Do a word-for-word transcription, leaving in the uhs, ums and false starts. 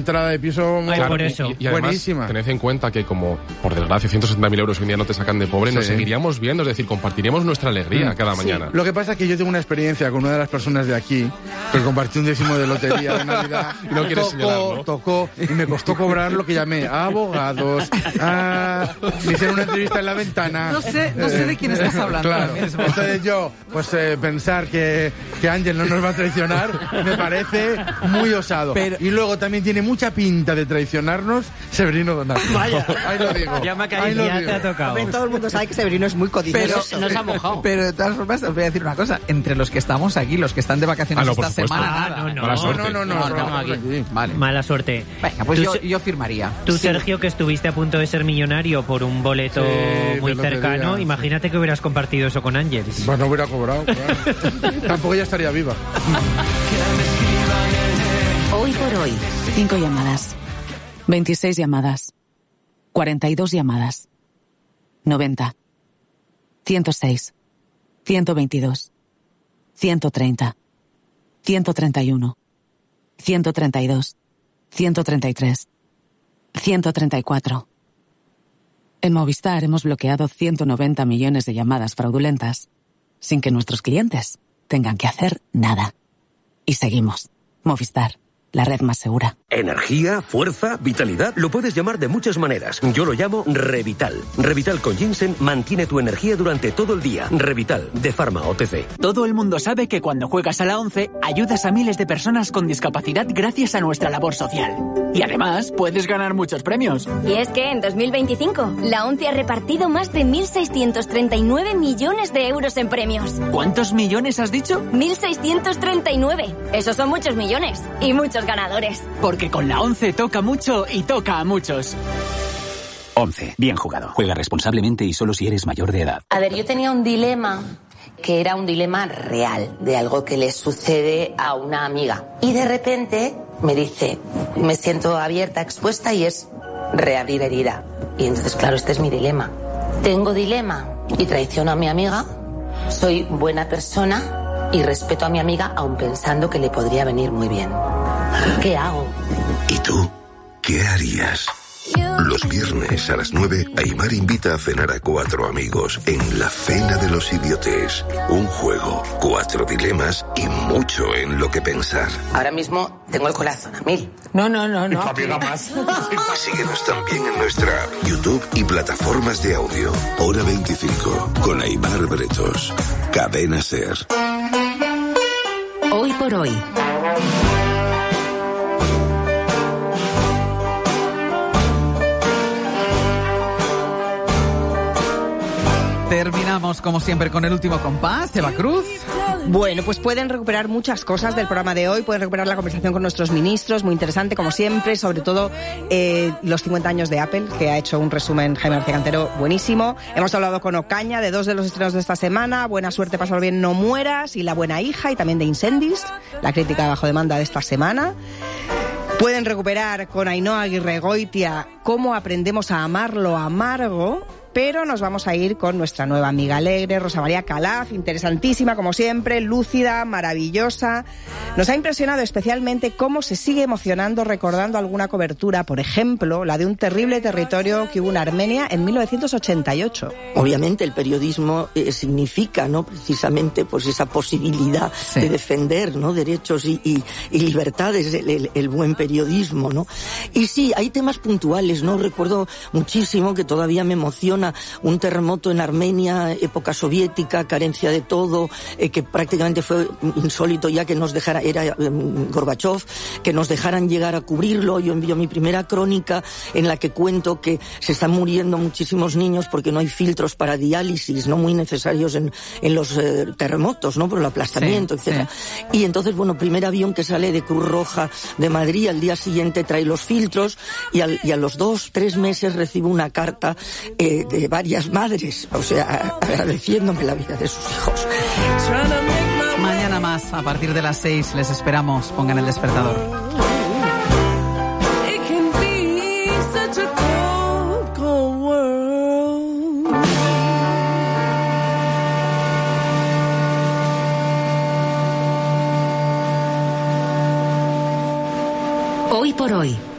entrada de piso Ay, claro, por eso. Y, y además, buenísima. tened en cuenta que como, por desgracia, ciento setenta mil euros hoy en día no te sacan de pobre, Sí. nos seguiríamos viendo, es decir, compartiremos nuestra alegría Mm. cada mañana. Lo que pasa es que yo tengo una experiencia con una de las personas de aquí que compartí un décimo de lotería de Navidad. No quieres tocó, señalar, ¿no? tocó y me costó cobrar lo que llamé a abogados, a... me hicieron una entrevista en la ventana. No sé, no sé de quién estás hablando Claro. ahora mismo. Entonces yo, pues eh, pensar que, que Ángel no nos va a traicionar me parece muy osado. Pero- Y luego también tiene mucha pinta de traicionarnos Severino Donato. Vaya. Ahí lo digo. Ya me ha Ahí lo caído, ya digo. te ha tocado. Hombre, todo el mundo sabe que Severino es muy Pero, codicioso. Nos ha mojado. pero de todas formas os voy a decir una cosa. Entre los que estamos aquí, los que están de vacaciones Ah, no, por esta supuesto. semana, Ah, nada. no, no. Mala suerte. No, no, no, No, no, no, no, aquí. aquí. Vale. Mala suerte. Venga, pues Tú yo, se- yo firmaría. Tú, Sí. Sergio, que estuviste a punto de ser millonario por un boleto Sí, muy de lotería, cercano, sí. imagínate que hubieras compartido eso con Ángeles. Pues no hubiera cobrado, claro. Tampoco ya estaría viva. Hoy por hoy, cinco llamadas, veintiséis llamadas, cuarenta y dos llamadas, noventa, ciento seis, ciento veintidós, ciento treinta, ciento treinta y uno, ciento treinta y dos, ciento treinta y tres, ciento treinta y cuatro. En Movistar hemos bloqueado ciento noventa millones de llamadas fraudulentas sin que nuestros clientes tengan que hacer nada. Y seguimos. Movistar, la red más segura. Energía, fuerza, vitalidad, lo puedes llamar de muchas maneras. Yo lo llamo Revital. Revital con ginseng mantiene tu energía durante todo el día. Revital, de Pharma O T C. Todo el mundo sabe que cuando juegas a la ONCE, ayudas a miles de personas con discapacidad gracias a nuestra labor social. Y además, puedes ganar muchos premios. Y es que en dos mil veinticinco, la ONCE ha repartido más de mil seiscientos treinta y nueve millones de euros en premios. ¿Cuántos millones has dicho? mil seiscientos treinta y nueve. Esos son muchos millones. Y muchos ganadores. Porque con la ONCE toca mucho y toca a muchos. once. Bien jugado. Juega responsablemente y solo si eres mayor de edad. A ver, yo tenía un dilema que era un dilema real, de algo que le sucede a una amiga. Y de repente me dice, me siento abierta, expuesta, y es reabrir herida. Y entonces, claro, este es mi dilema. Tengo dilema y traiciono a mi amiga, soy buena persona y respeto a mi amiga aun pensando que le podría venir muy bien. ¿Qué hago? ¿Y tú? ¿Qué harías? Los viernes a las nueve, Aimar invita a cenar a cuatro amigos en la Cena de los Idiotes. Un juego, cuatro dilemas y mucho en lo que pensar. Ahora mismo tengo el corazón a mil. No, no, no, no. más. Síguenos también en nuestra app, YouTube y plataformas de audio. Hora veinticinco, con Aimar Bretos. Cadena Ser. Hoy por hoy. Terminamos, como siempre, con el último compás. Eva Cruz. Bueno, pues pueden recuperar muchas cosas del programa de hoy, pueden recuperar la conversación con nuestros ministros, muy interesante como siempre, sobre todo eh, los cincuenta años de Apple, que ha hecho un resumen Jaime García Cantero buenísimo. Hemos hablado con Ocaña de dos de los estrenos de esta semana, Buena suerte, pásalo bien, no mueras, y La buena hija, y también de Incendis, la crítica bajo demanda de esta semana. Pueden recuperar con Ainhoa Aguirre Goitia cómo aprendemos a amar lo amargo. Pero nos vamos a ir con nuestra nueva amiga alegre, Rosa María Calaf, interesantísima como siempre, lúcida, maravillosa. Nos ha impresionado especialmente cómo se sigue emocionando recordando alguna cobertura, por ejemplo, la de un terrible territorio que hubo en Armenia en mil novecientos ochenta y ocho. Obviamente el periodismo eh, significa, ¿no?, precisamente pues esa posibilidad sí. de defender, ¿no?, derechos y, y, y libertades, el, el, el buen periodismo, ¿no? Y sí, hay temas puntuales, ¿no? Recuerdo muchísimo que todavía me emociona un terremoto en Armenia, época soviética, carencia de todo, eh, que prácticamente fue insólito ya que nos dejara, era eh, Gorbachev, que nos dejaran llegar a cubrirlo. Yo envío mi primera crónica en la que cuento que se están muriendo muchísimos niños porque no hay filtros para diálisis, no muy necesarios en, en los eh, terremotos, ¿no?, por el aplastamiento, sí, etcétera. Sí. Y entonces, bueno, primer avión que sale de Cruz Roja de Madrid, al día siguiente trae los filtros y, al, y a los dos, tres meses recibo una carta eh, de varias madres, o sea, agradeciéndome la vida de sus hijos. Mañana más, a partir de las seis, les esperamos. Pongan el despertador. Hoy por hoy.